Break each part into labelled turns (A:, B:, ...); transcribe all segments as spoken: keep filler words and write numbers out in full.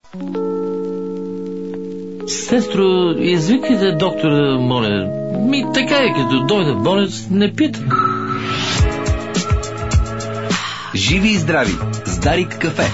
A: Сестро, извикайте доктора, моля. Ми така е, като дойде болец, не пита.
B: Живи и здрави с Дарик кафе.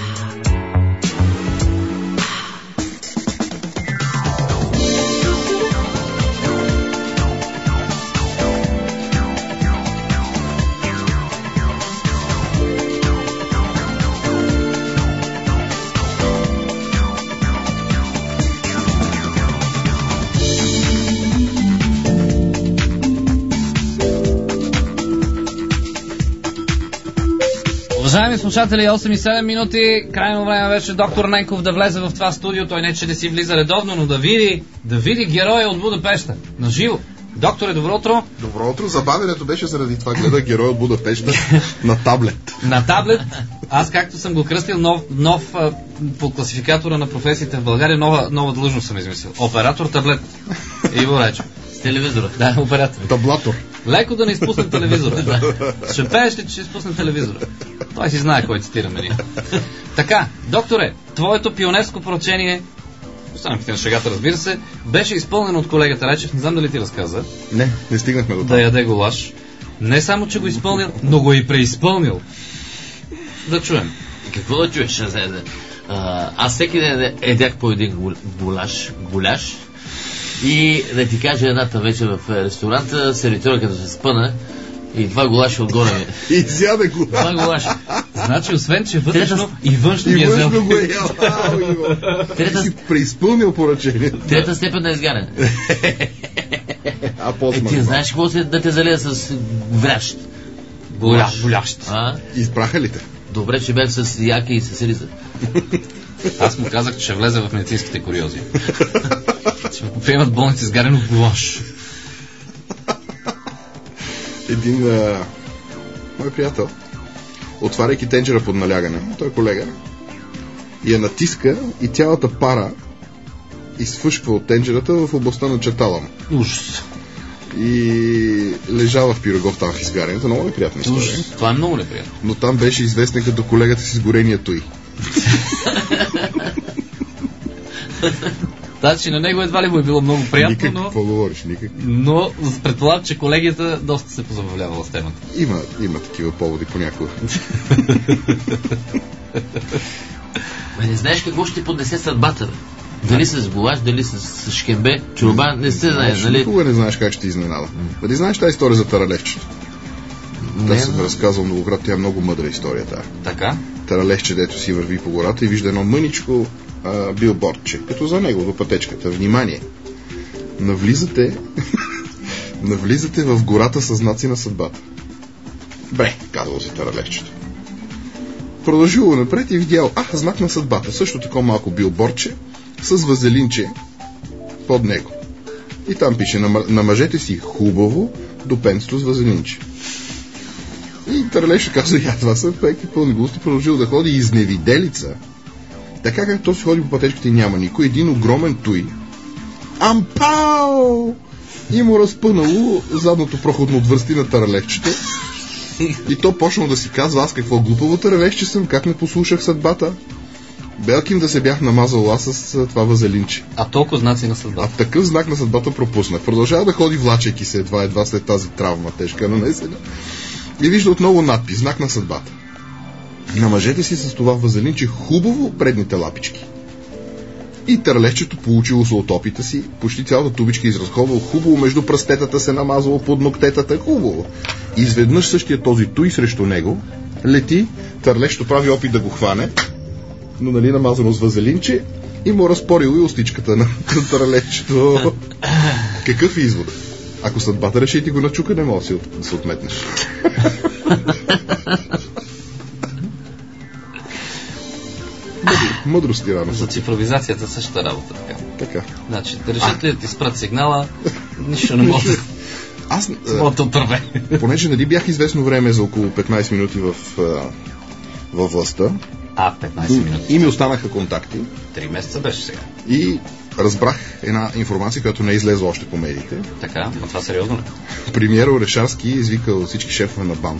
C: Уважаеми слушатели, осем и седем минути, крайно време вече доктор Ненков да влезе в това студио. Той не че да си влиза редовно, но да види, да види героя от Будапеща. На живо. Докторе, добро утро.
D: Добро утро. Забавянето беше заради това. Гледа герой от Будапеща на таблет.
C: На таблет. Аз, както съм го кръстил, нов, нов по класификатора на професиите в България, нова, нова длъжност съм измислил. Оператор таблет. Иво Речо.
A: С телевизора.
C: Да, оператор.
D: Таблатор.
C: Леко да не изпуснем телевизора. Да. Ще пееш ли, че ще изпуснем телевизора? Той си знае кой цитираме ние. Така, докторе, твоето пионерско поръчение, останахте на шегата, разбира се, беше изпълнено от колегата Речев. Не знам дали ти разказа.
D: Не, не стигнахме до това.
C: Да яде голаш. Не само, че го изпълнил, но го и преизпълнил. Да чуем.
A: Какво да чуеш? А, аз всеки ден едях по един голаш, голяш. И да ти кажа, едната вечер в ресторанта, сервитьора като се спъна и два голаша отгоре ми.
D: И изяде го.
C: Два голаша. Значи, освен, че вътрешно и външно ми е взел.
D: И външно го е ял. Трета... си преизпълнил поръчението.
A: Трета степен на изгаряне.
D: А после.
A: Е, ти знаеш какво се да те залея с врящ?
C: Голящ. Голящ.
D: Избраха ли те?
A: Добре, че бях с яки и с риза.
C: Аз му казах, че ще влезе в медицинските куриози. Ще го приемат болници с гарено голаш.
D: Един а, мой приятел, отваряйки тенджера под налягане, той е колега, я натиска и цялата пара изфъшква от тенджерата в областта на чертала му.
C: Ужас.
D: И лежава в пирогов там в изгарянето. Много неприятна история.
C: Ужас. Това е много неприятно.
D: Но там беше известен като колегата с изгорението й.
C: Значи на него едва ли му е било много приятно,
D: никак,
C: но...
D: Какво говориш? Никак.
C: Но предполагам, че колегията доста се позабавлявала с темата.
D: Има, има такива поводи понякога.
A: Ме не знаеш какво ще ти поднесе съдбата, бе? Дали с голаш, дали с, с шкембе, чорба, не се знае, нали?
D: Никога не знаеш как ще ти изненада. Дали знаеш тази история за таралевчето? Да, съм разказвал многократно, тя е много мъдра история тая.
C: Така?
D: Таралевче, дето си върви по гората и вижда едно мъничко а, билбордче, като за него, до пътечката. Внимание! Навлизате навлизате в гората със знаци на съдбата. Бре, казал си таралевчето. Продължило напред и видял, а, знак на съдбата. Също такова малко билбордче с вазелинче под него. И там пише, намажете си хубаво до пенсто с вазелинче. И таралевче каза, я, това са пеки пълни глупости, продължил да ходи изневиделица. Така както си ходи по пътечката и няма никой, един огромен туй. Ампао! И му разпънало задното проходно отвърсти на таралевчето. И то почнал да си казва, аз какво глупаво таралевче съм, как не послушах съдбата. Белким да се бях намазал аз с това вазелинче.
C: А толкова знаци на съдбата.
D: А такъв знак на съдбата пропуснах. Продължава да ходи влачайки се едва, едва след тази травма тежка нанесена. И вижда отново надпис, знак на съдбата. Намажете си с това вазелинче хубаво предните лапички. И таралевчето получило се от опита си, почти цялата тубичка изразходвал хубаво, между пръстетата се намазало под ногтетата хубаво. Изведнъж същия този туй срещу него лети, таралевчето прави опит да го хване, но нали намазано с вазелинче и му разпорило и устичката на таралевчето. Какъв е извод? Ако съдбата реши и ти го начука, не може да се отметнеш. Мъдрости рано.
C: За цифровизацията същата работа. Така.
D: Така.
C: Значи, да решат ли да ти спрат сигнала, нищо не може.
D: Аз,
C: а,
D: понеже нали бях известно време за около петнайсет минути в, във властта.
C: А, петнайсет минути.
D: И ми останаха контакти.
C: Три месеца беше сега.
D: И разбрах една информация, която не е излезла още по медиите.
C: Така, но това сериозно ли?
D: Премиер Орешарски извикал всички шефове на БАН.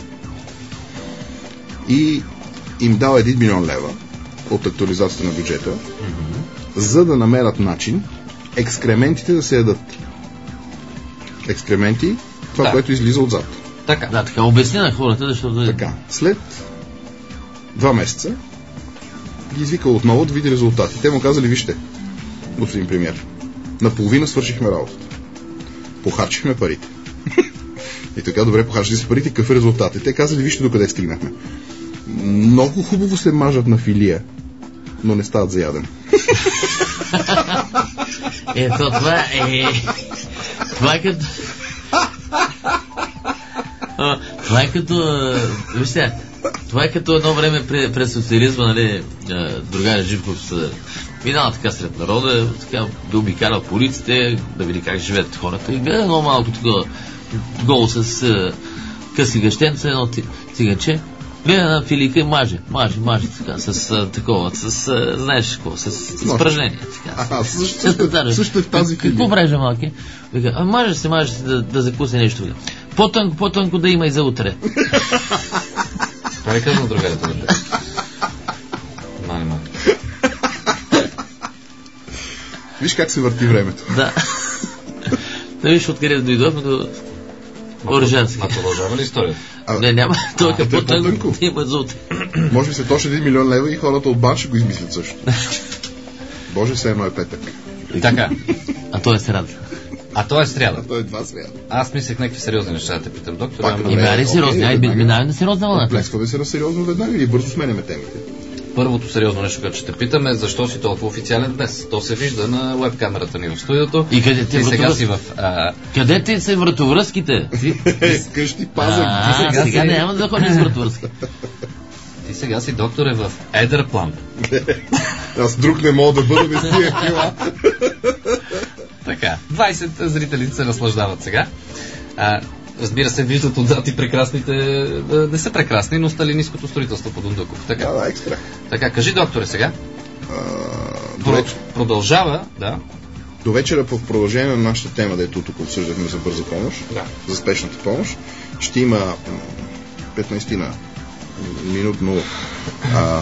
D: И им дал един милион лева от актуализацията на бюджета, mm-hmm. за да намерят начин екскрементите да се ядат. Екскременти, това,
C: Да.
D: което излиза отзад.
C: Така.
A: Да, така, обясни на хората, защото...
D: Така, след два месеца ги извикал отново да види резултати. Те му казали, вижте, господин премиер, наполовина свършихме работата. Похарчихме парите. И така, добре, похарчили се парите, какъв е резултат? И те казали, вижте докъде стигнахме. Много хубаво се мажат на филия, но не стават за ядене.
A: Ето, това е... Това е като... А, Това е като... а, Вижте, това е като едно време пред, пред социализма, нали, а, другаря Живков се минава така сред народа, така да обикаля по улиците, да види как живеят хората и гледа едно малко такова голо с а, къси гъщенца, едно ти- циганче, гледа на филийка и маже, маже, маже, така, с а, такова, с, а, знаеш какво, с, с изпражнение, така.
D: А, също,
A: С татари.
D: също е в тази
A: Какво
D: филия.
A: правиш, малки? Вика, а маже се, маже се да, да закуси нещо. Вика. По-тънко, по-тънко да има и за утре.
C: Това е казано другарята. Мали, мали.
D: Виж как се върти времето.
A: Да. Да виж откъде дойдохме до Оржански.
C: А продължава ли историята?
D: А,
A: Не, няма. Той
D: а,
A: е
D: той е
A: по-тънко
D: по-тънко.
A: да има за утре.
D: Може би след още един милион лева и хората от Бан ще го измислят също. Боже, все едно е петък.
C: Така.
A: А той е сряда.
C: А то е сряда.
D: Той е два сряда.
C: Аз мислех някакви сериозни неща да те питам, доктор.
D: Пак,
C: ама-
D: добре.
A: Има ли
D: окей,
A: сериозни? Ай,
D: веднага.
A: минаваме на сериозна вълна.
D: Плескаме се на сериозно веднага и бързо сменяме темите.
C: Първото сериозно нещо, което ще те питаме, защо си толкова официален днес? То се вижда на веб-камерата ни в студиото.
A: И къде ти е
C: Ти сега
A: вратовръзка?
C: си в... А,
A: Къде ти са вратовръзките? Ти-
D: Е, къщи пазък.
A: А,
C: сега
A: сега
C: си-
A: няма да ходиш с вратовръзки.
C: ти сега си, докторе, в едър план.
D: Аз друг не мога да бъда без тия кила.
C: Така. двайсет зрители се наслаждават сега. А, разбира се, виждат отзад и прекрасните... а, Не са прекрасни, но сталинистското строителство по Дундуков. Така.
D: Да, да, екстра.
C: Така, кажи, докторе, сега.
D: А, до,
C: Про-
D: вечер,
C: Продължава, да.
D: до вечера в продължение на нашата тема, дето тук обсъждахме за бърза помощ,
C: Да.
D: за спешната помощ, ще има м, петнайсет минутно а,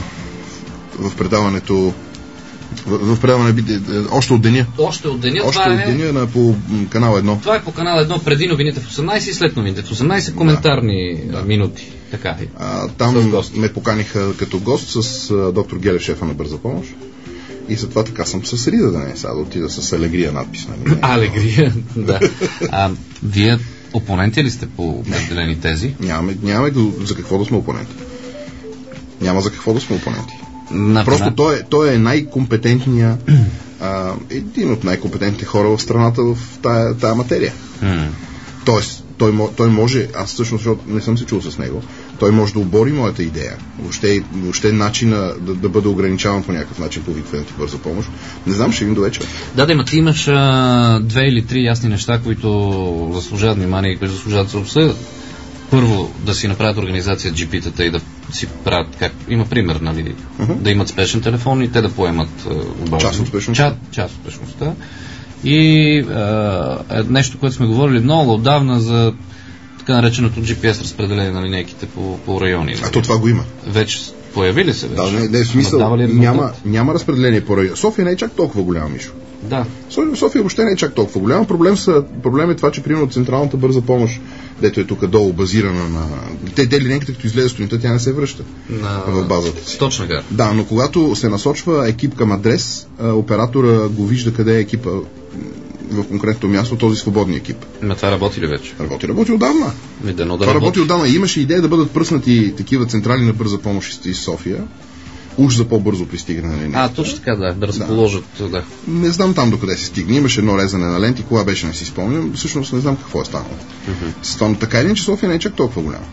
D: в предаването в, в предаване би- още от деня.
C: Още от деня.
D: Още
C: това,
D: от
C: е,
D: деня на, по м, канал едно.
C: това е по канал едно преди новините в осемнайсет и след новините в осемнайсет коментарни да. минути. Така е.
D: А,
C: С
D: там
C: гост.
D: ме поканиха като гост с а, доктор Гелев, шефа на бърза помощ. И затова така съм с рида да не сега да отида с алегрия надпис. Нали?
C: Алегрия, да. А, вие опоненти ли сте по определени тези?
D: Нямаме, нямаме го- за какво да сме опоненти. Няма за какво да сме опоненти.
C: На,
D: Просто
C: на-
D: той, е- той е най-компетентния, а, един от най-компетентните хора в страната в тая, тая материя.
C: М.
D: Тоест, той, мо- той може, аз всъщност, защото не съм се чул с него, той може да обори моята идея. Въобще, въобще начина да, да бъде ограничаван по някакъв начин повикването в бърза помощ. Не знам, ще видим до вечера.
C: Да, да, има, ти имаш а, две или три ясни неща, които заслужават внимание и които заслужават да се обсъдят. Първо, да си направят организация джи пи-тата и да си правят, как има пример, нали,
D: Uh-huh.
C: да имат спешен телефон и те да поемат а, обаждане.
D: Част от спешността.
C: Ча, част от спешността. И а, е нещо, което сме говорили много отдавна за така нареченото джи пи ес разпределение на линейките по, по райони.
D: А то това го има.
C: Вече появи ли се вече?
D: Да, не, не, в смисъл,
C: Надава ли резултат?
D: няма, няма разпределение по район. София не е чак толкова голяма, Мишо.
C: Да.
D: София, София въобще не е чак толкова голяма. Проблем, са, проблем е това, че примерно централната бърза помощ, дето е тук долу базирана на... Те, те линейките, като излезе сутринта, тя не се връща
C: На...
D: в базата си.
C: Точна гара.
D: Да, но когато се насочва екип към адрес, а, оператора го вижда къде е екипа м, в конкретното място, този свободния екип.
C: Ма това работи ли вече?
D: Работи, работи отдавна.
C: Ми дано да
D: Това
C: работи.
D: работи отдавна. И имаше идея да бъдат пръснати такива централи на бърза помощ из София, уж за по-бързо пристигане на линейката.
C: А, точно така, да, да разположат, да. да.
D: Не знам там докъде се стигне. Имаше едно резане на ленти, кога беше, не си спомням. Всъщност не знам какво е станало. Mm-hmm. Това, така или иначе София не е чак толкова голяма.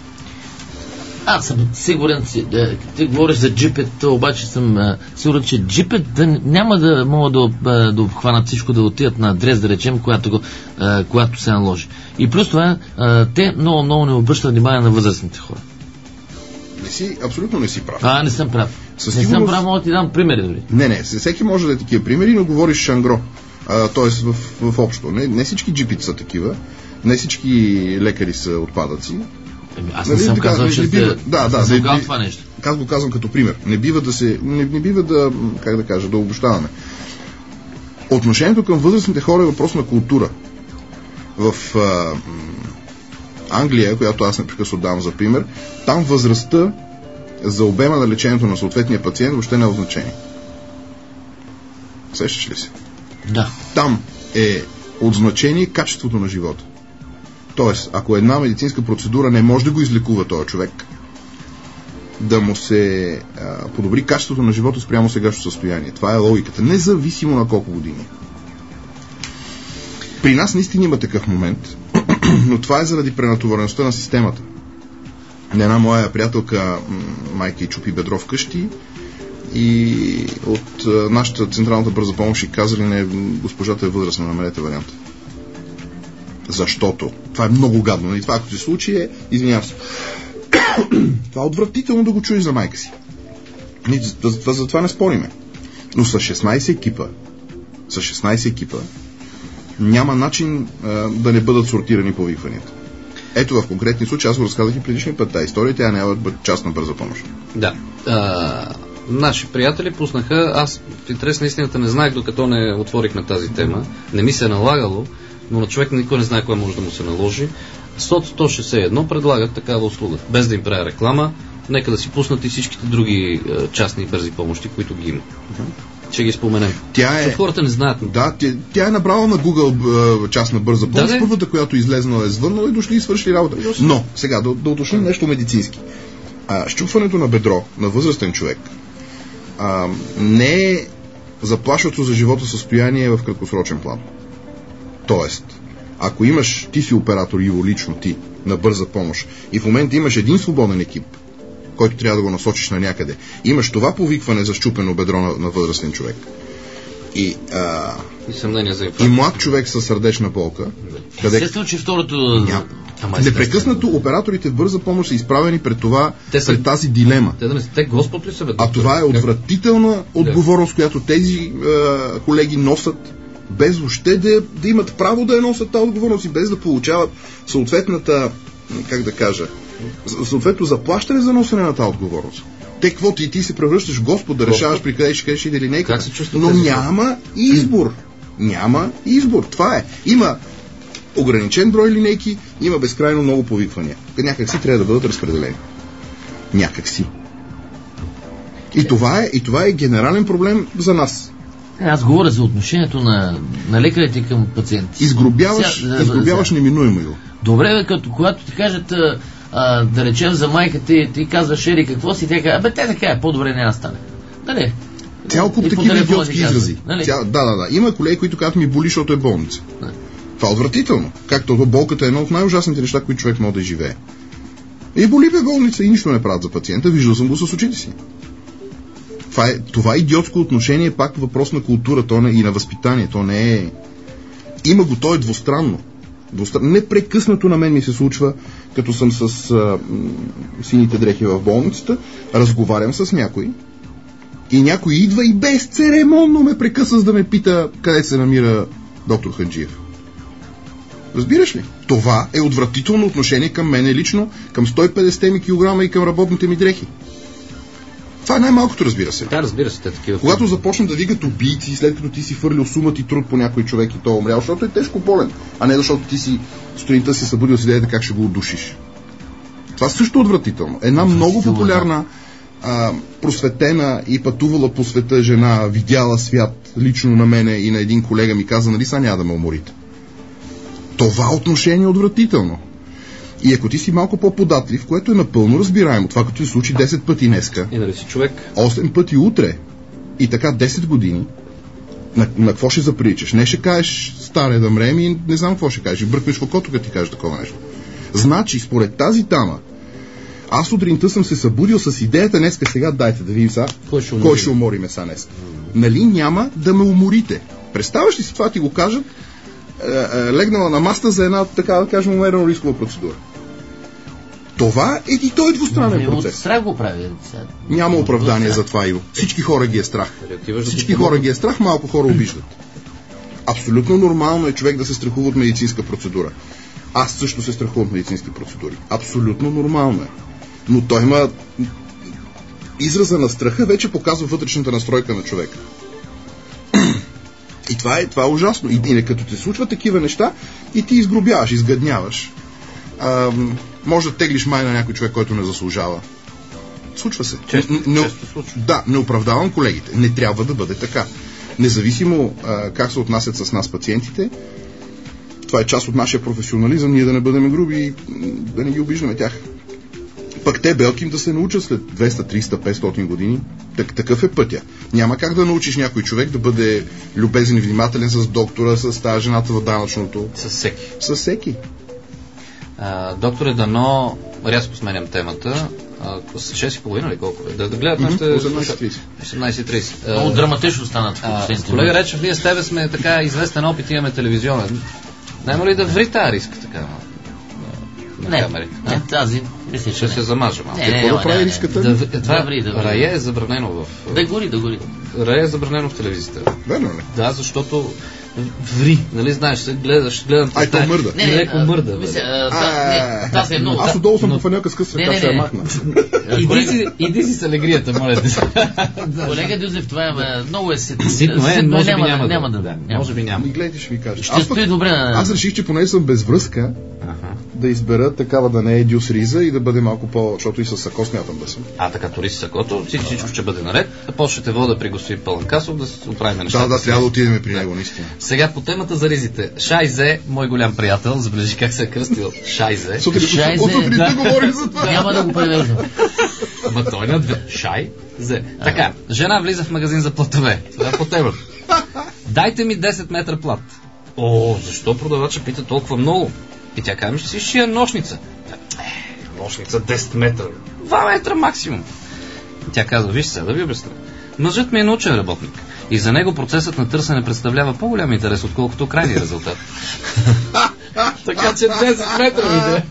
A: Аз съм сигурен, че да, ти говориш за джипета, обаче съм а, сигурен, че джипета няма да могат да, а, да обхванат всичко, да отидат на адрес, да речем, когато, го, а, когато се наложи. И плюс това, а, те много, много не обръщат внимание на възрастните хора.
D: Не си, абсолютно не си прав.
A: А, не съм прав.
D: Със
A: не съм
D: сигурност-
A: прав, мога да ти дам примери дори.
D: Не, не, всеки може да е такива примери, но говориш шангро. Т.е. в, в общо. Не, не всички джипите са такива, не всички лекари са отпадъци.
A: Аз не съм
D: така,
A: казал,
D: не,
A: че
D: не
A: сте
D: бива, да, да,
A: не,
D: не,
A: това нещо.
D: Аз го казвам като пример. Не бива да се, не, не бива да, как да кажа, да обобщаваме. Отношението към възрастните хора е въпрос на култура. В а, Англия, която аз непрекъснато давам за пример, там възрастта за обема на лечението на съответния пациент въобще не е от значение. Сещаш ли се?
A: Да.
D: Там е от значение качеството на живота. Тоест, ако една медицинска процедура не може да го излекува този човек, да му се а, подобри качеството на живота спрямо сегашното състояние. Това е логиката. Независимо на колко години. При нас наистина има такъв момент, но това е заради пренатовареността на системата. Една моя приятелка, майка й чупи бедро вкъщи и от а, нашата централната бърза помощ и казали: не, госпожата е възрастна, намерете варианта. Защото. Това е много гадно. И това, ако се случи, е, извинявам се, това е отвратително да го чуеш за майка си. За, за, за това не спориме. Но с шестнайсет екипа, с шестнайсет екипа, няма начин а, да не бъдат сортирани повикванията. Ето в конкретни случаи, аз го разказах и предишния път, тази история, тя не е част на бърза помощ.
C: Да. А, наши приятели пуснаха, аз в интерес на истината не знаех, докато не отворихме тази тема, не ми се е налагало, но на човек никой не знае кое може да му се наложи. сто шестдесет и едно предлагат такава услуга. Без да им правя реклама, нека да си пуснат и всичките други е, частни бързи помощи, които ги има. Uh-huh. Ще ги споменем.
D: Тя е...
C: хората не знаят.
D: Да, тя, тя е набрала на Google е, частна бърза помощ.
C: Да,
D: първата, която излезнала е звърнала и дошли и свършили работа. Но, сега, да, да уточним нещо медицински. А, щупването на бедро на възрастен човек а, не е заплашващо за живота състояние в краткосрочен план. Тоест, ако имаш, ти си оператор, Иво, лично ти, на бърза помощ, и в момента имаш един свободен екип, който трябва да го насочиш на някъде, имаш това повикване за щупено бедро на, на възрастен човек, и, а,
C: и, съмнение за
D: и млад човек със сърдечна болка,
A: къде... Естествено, че второто...
D: Ня... Непрекъснато операторите в бърза помощ са изправени пред това,
C: те са...
D: пред тази дилема.
C: Те да не са, те Господ ли са, бе?
D: А това е отвратителна отговорност, която тези а, колеги носят, без въобще да, да имат право да я носят тази отговорност и без да получават съответната, как да кажа, съответно заплащане за носене на тази отговорност. Те, какво ти, ти се превръщаш в Господ да решаваш при къде ще кажеш и дали не. Но няма избор. Няма избор. Това е. Има ограничен брой линейки, има безкрайно много повиквания. Някак си трябва да бъдат разпределени. Някак си. И това е, и това е генерален проблем за нас.
A: Аз говоря за отношението на, на лекарите към пациенти.
D: Изгробяваш, Ся, изгробяваш неминуемо го.
A: Добре, като когато ти кажат, а, а, да речем за майка ти, ти казваш, ери, какво си, тя казва, бе, те така е, по-добре няма стане. Нали?
D: Цял куп такива идиотски изрази. Нали? Ця, да, да, да. Има колеги, които казват, ми боли, защото е болница. Нали? Това е отвратително. Както болката е едно от най-ужасните неща, които човек може да живее. И боли бе болница и нищо не правят за пациента. Виждал съм го с очите си. Това, е, това идиотско отношение е пак въпрос на култура, то не, и на възпитание. То не е... Има го, то е двустранно. двустранно. Непрекъснато на мен ми се случва, като съм с а, сините дрехи в болницата, разговарям с някой и някой идва и безцеремонно ме прекъсва, за да ме пита къде се намира доктор Хаджиев. Разбираш ли? Това е отвратително отношение към мене лично, към сто и петдесет ми килограма и към работните ми дрехи. Това е най-малкото, разбира се.
C: Да, разбира се, те такива.
D: Когато започнат да вигат убийци, след като ти си фърлил сумът и труд по някой човек и той е умрял, защото е тежко болен, а не защото ти си сутринта си събудил с идеята как ще го удушиш. Това също е отвратително. Една много популярна, а, просветена и пътувала по света жена, видяла свят лично на мене и на един колега ми каза, нали са няма да ме уморите. Това отношение е отвратително. И ако ти си малко по-податлив, което е напълно разбираемо, това като се случи десет пъти днеска,
C: и нали си човек?
D: осем пъти утре, и така десет години, на, на какво ще заприличаш? Не ще кажеш старе да мрем и не знам какво ще кажеш. Бъркнеш в окото, като ти кажеш такова нещо. Значи, според тази тама, аз сутринта съм се събудил с идеята днеска, сега дайте да видим сега, кой ще, кой ще умориме сега днес. Нали няма да ме уморите? Представяш ли си това, ти го кажат, е, е, легнала на маста за една, така да кажем, умерено рискова процедура. Това е и той двустранен процес.
A: Страх го прави.
D: Няма оправдание за това, Иво. Всички хора ги е страх. Всички хора ги е страх, малко хора обиждат. Абсолютно нормално е човек да се страхува от медицинска процедура. Аз също се страхувам от медицински процедури. Абсолютно нормално е. Но той има... Израза на страха вече показва вътрешната настройка на човека. И това е, това е ужасно. И, и като те случва такива неща, и ти изгробяваш, изгъдняваш. А, може да теглиш май на някой човек, който не заслужава. Случва се.
C: Често,
D: не,
C: често случва.
D: Да, не оправдавам колегите. Не трябва да бъде така. Независимо а, как се отнасят с нас пациентите, това е част от нашия професионализъм, ние да не бъдем груби и да не ги обиждаме тях. Пък те, белки, им да се научат след двеста, триста, петстотин години. Так, такъв е пътя. Няма как да научиш някой човек да бъде любезен и внимателен с доктора, с тази жената в данъчното.
C: С всеки.
D: С всеки.
C: А, докторе, дано рязко сменям темата. А, с шест и половина ли колко е? Да, да гледат нашите... осемнайсет и трийсет.
A: Много драматично станат.
C: Колега Речев, ние с тебе сме така известен опит, имаме телевизионен. Няма ли да ври тази риска така? На
A: не,
C: камерите?
A: не, тази мисля,
C: ще
A: не.
C: се замажа малко.
A: Не, не,
D: Какво
A: не,
D: да прави
A: не,
D: риската?
C: Да,
A: Да,
C: това,
A: ври, да ври.
C: рая е забранено в...
A: Да гори, да гори.
C: Рая е забранено в телевизията.
D: Верно ли?
C: Да, защото ври, нали знаеш, се гледаш, гледам...
D: Ай, то мърда.
C: Не, не, леко мърда, бе.
A: Мисля, а, та- не, тази е много...
D: Аз отдолу съм по фанелка с къс
A: Не,
D: ръка,
A: не,
D: ще я
A: не.
D: махна.
C: Иди си, иди си с алегрията, моля те.
A: Колега Дюзев, това е много е ситно.
C: Ситно е, може би
A: няма,
C: няма,
A: няма
C: да,
A: да.
C: да. Може би няма.
D: И гледайте, ще ви кажа.
A: Ще
D: Аз, пък,
A: стои добре на...
D: аз реших, че поне съм без връзка,
C: Аха.
D: да избера такава да не е дюсриза и да бъде малко по... Защото и с сако смятам да съм.
C: А така, тури си сакото, всичко ще бъде наред. Почнете вода при господин Паланкасов да се оправим нещата.
D: Да, да, трябва да отидем при него, наистина.
C: Сега по темата за ризите. Шайзе, мой голям приятел, забележи как се е кръстил Шайзе.
A: Шайзе,
D: От сутринта
A: да.
D: говорим за това.
A: Няма да го превеждам.
C: Ама той на две. Шайзе. Така, жена влиза в магазин за платове. Това е по темата. Дайте ми десет метра плат. О, защо продавача пита толкова много? И тя казва, ще си шия нощница. Е, нощница десет метра. два метра максимум. И тя казва, виж сега, да ви обясня. Мъжът ми е научен работник. И за него процесът на търсене представлява по-голям интерес, отколкото крайния резултат. Така че десет метра ми да.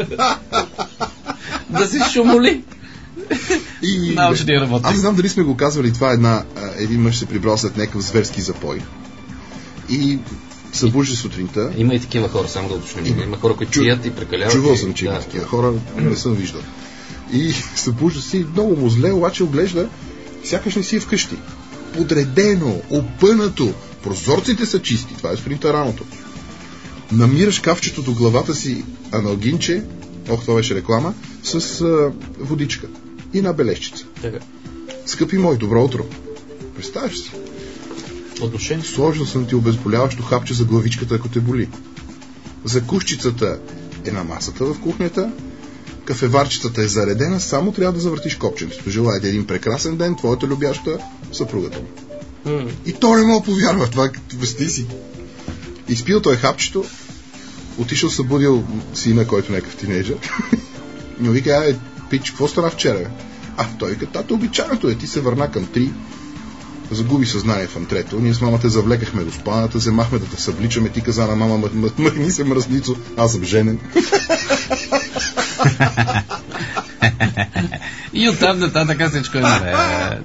C: Да си шумоли.
D: И...
C: Научния работник.
D: Аз не знам дали сме го казвали, това е една, един мъж се прибрал след някакъв зверски запой. И събужда сутринта.
C: Има и такива хора, само да уточним. Има хора, които пият и прекаляват.
D: Чувал съм, че
C: да.
D: има такива хора, не съм виждал. И събужда си, много му зле, обаче оглежда, сякаш не си е вкъщи. Подредено, опънато, прозорците са чисти, това е сутринта раното. Намира шкафчето до главата си аналгинче, ох, това беше реклама, с а, водичка и една бележчица.
C: Така.
D: Скъпи мой, добро утро. Представяш си?
C: Отношение?
D: Сложил съм ти обезболяващо хапче за главичката, ако те боли. Закускчицата е на масата в кухнята, кафеварчицата е заредена, само трябва да завъртиш копченцето. Желая ти един прекрасен ден, твоята любяща съпругата му. Mm. И то не мога повярва, това вести си. Изпил той хапчето, отишъл събудил сина, който е някакъв тинейджър. И му вика, е, пич, какво стана вчера? Бе? А, той вика, тата, обичайното е, ти се върна към три, загуби съзнание в антрето, ние с мама те завлекахме до спалната, вземахме да те събличаме, ти каза на мама, мъхни се мръсницо, аз съм женен.
C: И оттам нататък всичко е наред.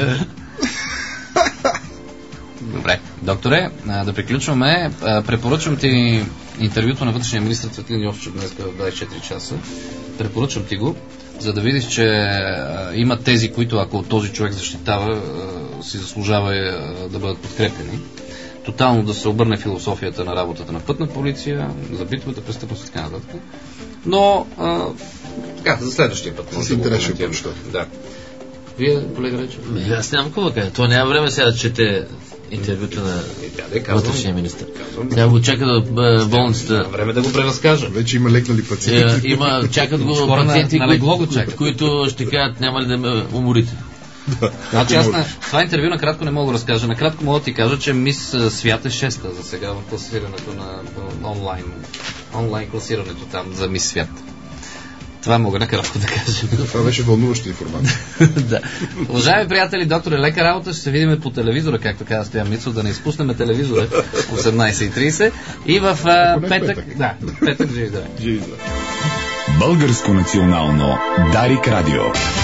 C: Добре, докторе, да приключваме. Препоръчвам ти интервюто на вътрешния министър Цветлин Йовчев днес в двайсет и четири часа. Препоръчвам ти го, за да видиш, че а, има тези, които ако този човек защитава, а, си заслужава а, да бъдат подкрепени. Тотално да се обърне философията на работата на пътна полиция, за битовата престъпност и така нататък. Но, а, така, за следващия път.
D: С интерес ще прочета.
C: Да. Вие, колега Речев?
A: Аз нямам какво да кажа. То няма време сега да чете интервюто на вътрешния министър. Тя го чака да болницата.
C: Няма време да го преразкажа.
D: Вече има лекнали пациенти.
A: Е, има, чакат го
C: Скоро
A: пациенти,
C: на, на легло го
A: които, които ще кажат, няма ли да ме уморите.
C: Значи аз на това интервю накратко не мога да разкажа. Накратко мога да ти кажа, че мис Свят е шеста за сега в класирането на, на онлайн. Онлайн класирането там за мис Свят. Това мога накратко да кажа.
D: Това беше вълнуваща информация.
C: Да. Уважаеми приятели, доктор е лека работа, ще се видим по телевизора, както каза Стоян Мицов, да не изпуснем телевизора в осемнайсет и трийсет и в а, петък, петък. Да, петък живи здраве.
D: Живи здраве.
B: Българско национално Дарик Радио.